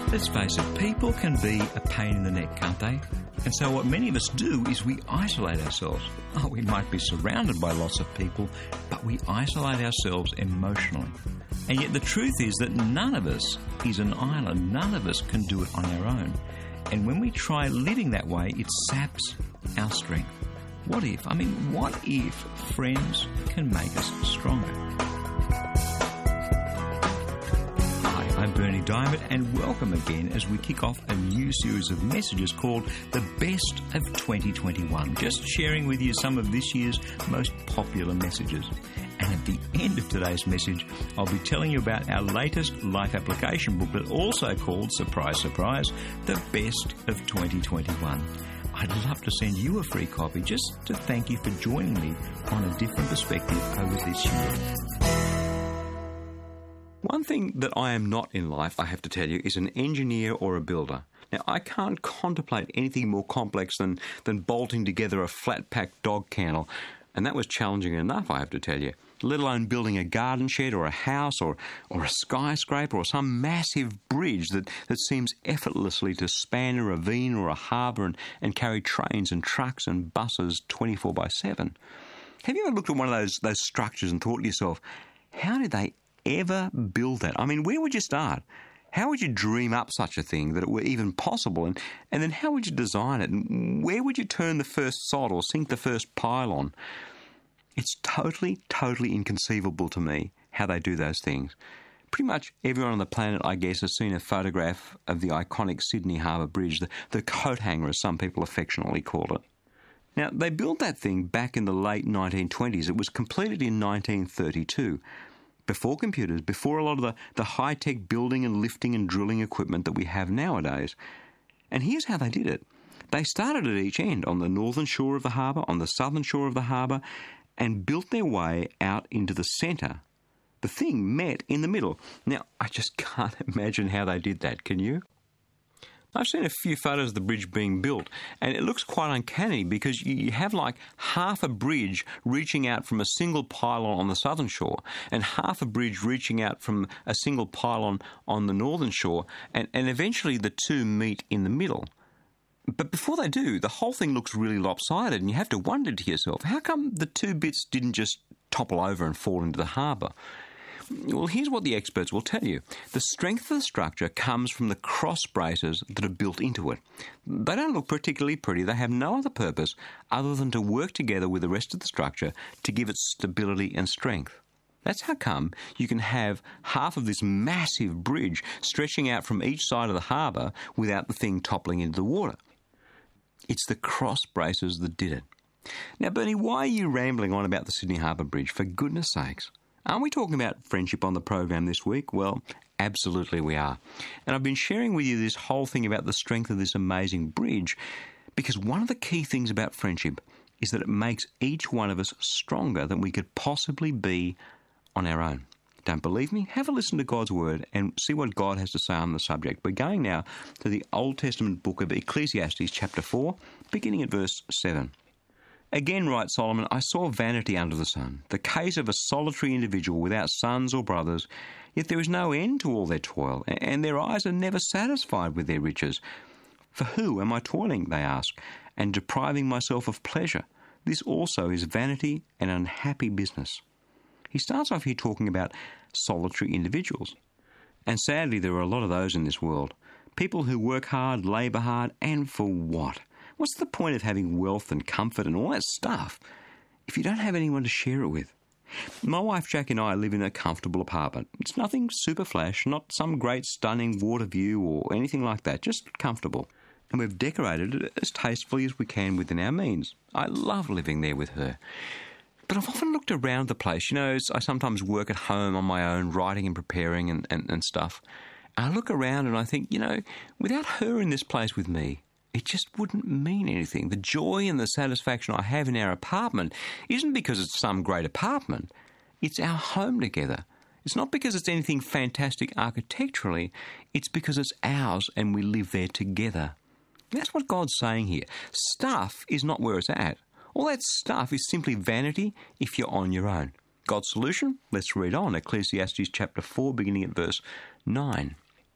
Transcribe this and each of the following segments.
Let's face it, people can be a pain in the neck, can't they? And so what many of us do is we isolate ourselves. Oh, we might be surrounded by lots of people, but we isolate ourselves emotionally. And yet the truth is that none of us is an island. None of us can do it on our own. And when we try living that way, it saps our strength. What if friends can make us stronger? I'm Bernie Diamond, and welcome again as we kick off a new series of messages called The Best of 2021, just sharing with you some of this year's most popular messages. And at the end of today's message, I'll be telling you about our latest life application booklet, also called, surprise, surprise, The Best of 2021. I'd love to send you a free copy just to thank you for joining me on a different perspective over this year. One thing that I am not in life, I have to tell you, is an engineer or a builder. Now, I can't contemplate anything more complex than bolting together a flat-pack dog kennel, and that was challenging enough, I have to tell you, let alone building a garden shed or a house or a skyscraper or some massive bridge that seems effortlessly to span a ravine or a harbour and carry trains and trucks and buses 24/7. Have you ever looked at one of those structures and thought to yourself, how did they ever build that? I mean, where would you start? How would you dream up such a thing that it were even possible? And then how would you design it? And where would you turn the first sod or sink the first pylon? It's totally inconceivable to me how they do those things. Pretty much everyone on the planet, I guess, has seen a photograph of the iconic Sydney Harbour Bridge, the coat hanger as some people affectionately call it. Now, they built that thing back in the late 1920s. It was completed in 1932. Before computers, before a lot of the high-tech building and lifting and drilling equipment that we have nowadays. And here's how they did it. They started at each end, on the northern shore of the harbour, on the southern shore of the harbour, and built their way out into the centre. The thing met in the middle. Now, I just can't imagine how they did that, can you? I've seen a few photos of the bridge being built, and it looks quite uncanny because you have like half a bridge reaching out from a single pylon on the southern shore and half a bridge reaching out from a single pylon on the northern shore, and eventually the two meet in the middle. But before they do, the whole thing looks really lopsided, and you have to wonder to yourself, how come the two bits didn't just topple over and fall into the harbour? Well, here's what the experts will tell you. The strength of the structure comes from the cross braces that are built into it. They don't look particularly pretty. They have no other purpose other than to work together with the rest of the structure to give it stability and strength. That's how come you can have half of this massive bridge stretching out from each side of the harbour without the thing toppling into the water. It's the cross braces that did it. Now, Bernie, why are you rambling on about the Sydney Harbour Bridge? For goodness sakes. Aren't we talking about friendship on the program this week? Well, absolutely we are. And I've been sharing with you this whole thing about the strength of this amazing bridge because one of the key things about friendship is that it makes each one of us stronger than we could possibly be on our own. Don't believe me? Have a listen to God's Word and see what God has to say on the subject. We're going now to the Old Testament book of Ecclesiastes chapter 4, beginning at verse 7. Again, writes Solomon, I saw vanity under the sun, the case of a solitary individual without sons or brothers, yet there is no end to all their toil, and their eyes are never satisfied with their riches. For who am I toiling, they ask, and depriving myself of pleasure? This also is vanity and unhappy business. He starts off here talking about solitary individuals. And sadly, there are a lot of those in this world. People who work hard, labour hard, and for what? What's the point of having wealth and comfort and all that stuff if you don't have anyone to share it with? My wife Jack and I live in a comfortable apartment. It's nothing super flash, not some great stunning water view or anything like that, just comfortable. And we've decorated it as tastefully as we can within our means. I love living there with her. But I've often looked around the place. You know, I sometimes work at home on my own, writing and preparing and stuff. And I look around and I think, you know, without her in this place with me, it just wouldn't mean anything. The joy and the satisfaction I have in our apartment isn't because it's some great apartment. It's our home together. It's not because it's anything fantastic architecturally. It's because it's ours and we live there together. That's what God's saying here. Stuff is not where it's at. All that stuff is simply vanity if you're on your own. God's solution? Let's read on. Ecclesiastes chapter 4, beginning at verse 9.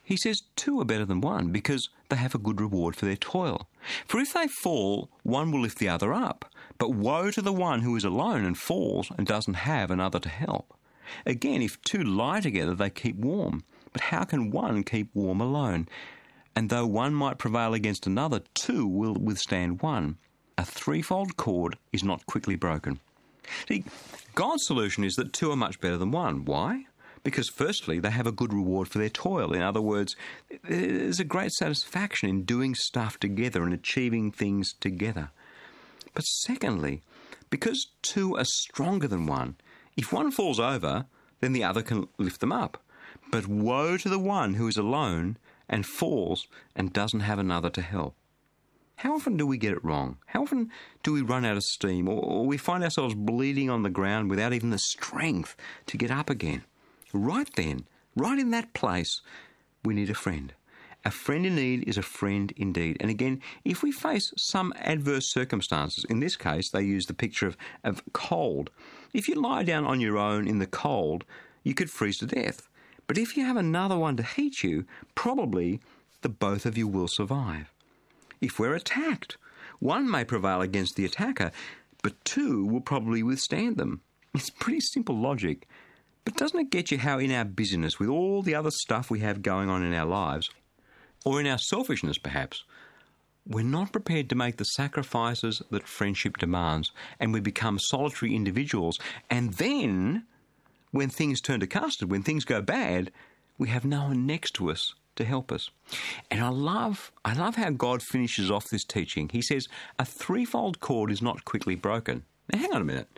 He says 2 are better than 1 because they have a good reward for their toil. For if they fall, one will lift the other up. But woe to the one who is alone and falls and doesn't have another to help. Again, if 2 lie together, they keep warm. But how can one keep warm alone? And though one might prevail against another, 2 will withstand one. A threefold cord is not quickly broken. See, God's solution is that 2 are much better than 1. Why? Because firstly, they have a good reward for their toil. In other words, there's a great satisfaction in doing stuff together and achieving things together. But secondly, because 2 are stronger than 1, if one falls over, then the other can lift them up. But woe to the one who is alone and falls and doesn't have another to help. How often do we get it wrong? How often do we run out of steam or we find ourselves bleeding on the ground without even the strength to get up again? Right then, right in that place, we need a friend. A friend in need is a friend indeed. And again, if we face some adverse circumstances, in this case they use the picture of cold. If you lie down on your own in the cold, you could freeze to death. But if you have another one to heat you, probably the both of you will survive. If we're attacked, one may prevail against the attacker, but 2 will probably withstand them. It's pretty simple logic. But doesn't it get you how in our busyness, with all the other stuff we have going on in our lives, or in our selfishness perhaps, we're not prepared to make the sacrifices that friendship demands, and we become solitary individuals, and then, when things turn to custard, when things go bad, we have no one next to us to help us. And I love how God finishes off this teaching. He says, a threefold cord is not quickly broken. Now, hang on a minute.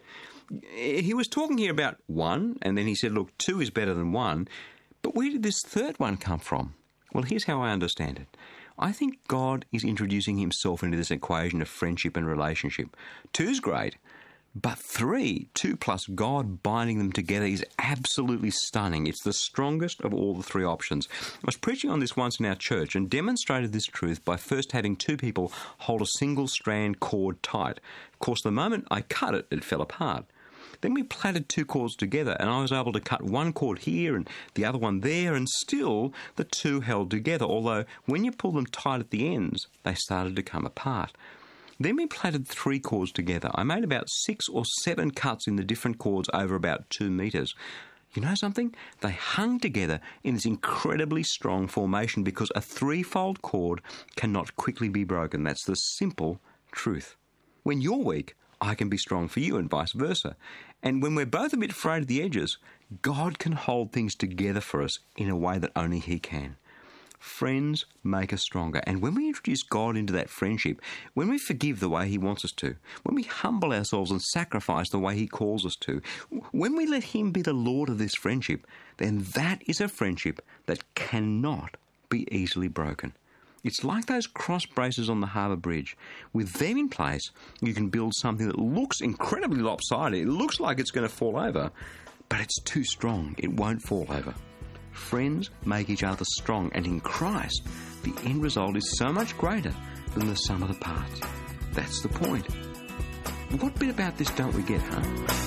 He was talking here about 1, and then he said, look, 2 is better than 1. But where did this third one come from? Well, here's how I understand it. I think God is introducing himself into this equation of friendship and relationship. 2's great, but 3, 2 plus God binding them together, is absolutely stunning. It's the strongest of all the 3 options. I was preaching on this once in our church and demonstrated this truth by first having 2 people hold a single strand cord tight. Of course, the moment I cut it, it fell apart. Then we plaited 2 cords together and I was able to cut one cord here and the other one there, and still the 2 held together, although when you pull them tight at the ends, they started to come apart. Then we plaited 3 cords together. I made about 6 or 7 cuts in the different cords over about 2 metres. You know something? They hung together in this incredibly strong formation because a threefold cord cannot quickly be broken. That's the simple truth. When you're weak, I can be strong for you and vice versa. And when we're both a bit frayed at the edges, God can hold things together for us in a way that only he can. Friends make us stronger. And when we introduce God into that friendship, when we forgive the way he wants us to, when we humble ourselves and sacrifice the way he calls us to, when we let him be the Lord of this friendship, then that is a friendship that cannot be easily broken. It's like those cross braces on the Harbour Bridge. With them in place, you can build something that looks incredibly lopsided. It looks like it's going to fall over, but it's too strong. It won't fall over. Friends make each other strong, and in Christ, the end result is so much greater than the sum of the parts. That's the point. What bit about this don't we get, huh?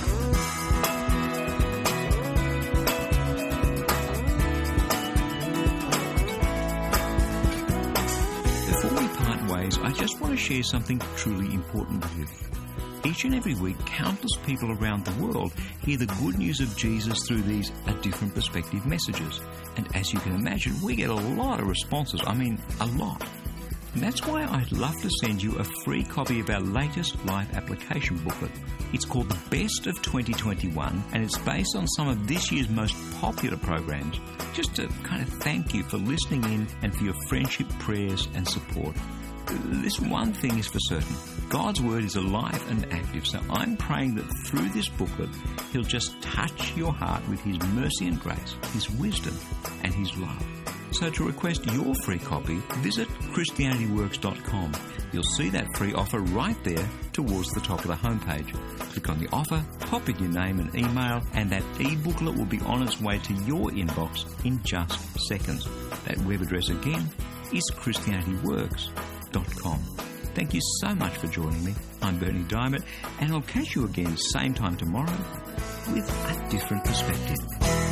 I just want to share something truly important with you. Each and every week, countless people around the world hear the good news of Jesus through these A Different Perspective messages. And as you can imagine, we get a lot of responses. I mean, a lot. And that's why I'd love to send you a free copy of our latest life application booklet. It's called The Best of 2021, and it's based on some of this year's most popular programs, just to kind of thank you for listening in and for your friendship, prayers and support. This one thing is for certain. God's Word is alive and active, so I'm praying that through this booklet, He'll just touch your heart with His mercy and grace, His wisdom and His love. So to request your free copy, visit ChristianityWorks.com. You'll see that free offer right there towards the top of the homepage. Click on the offer, pop in your name and email, and that e-booklet will be on its way to your inbox in just seconds. That web address again is ChristianityWorks.com. Thank you so much for joining me. I'm Bernie Diamond, and I'll catch you again same time tomorrow with a different perspective.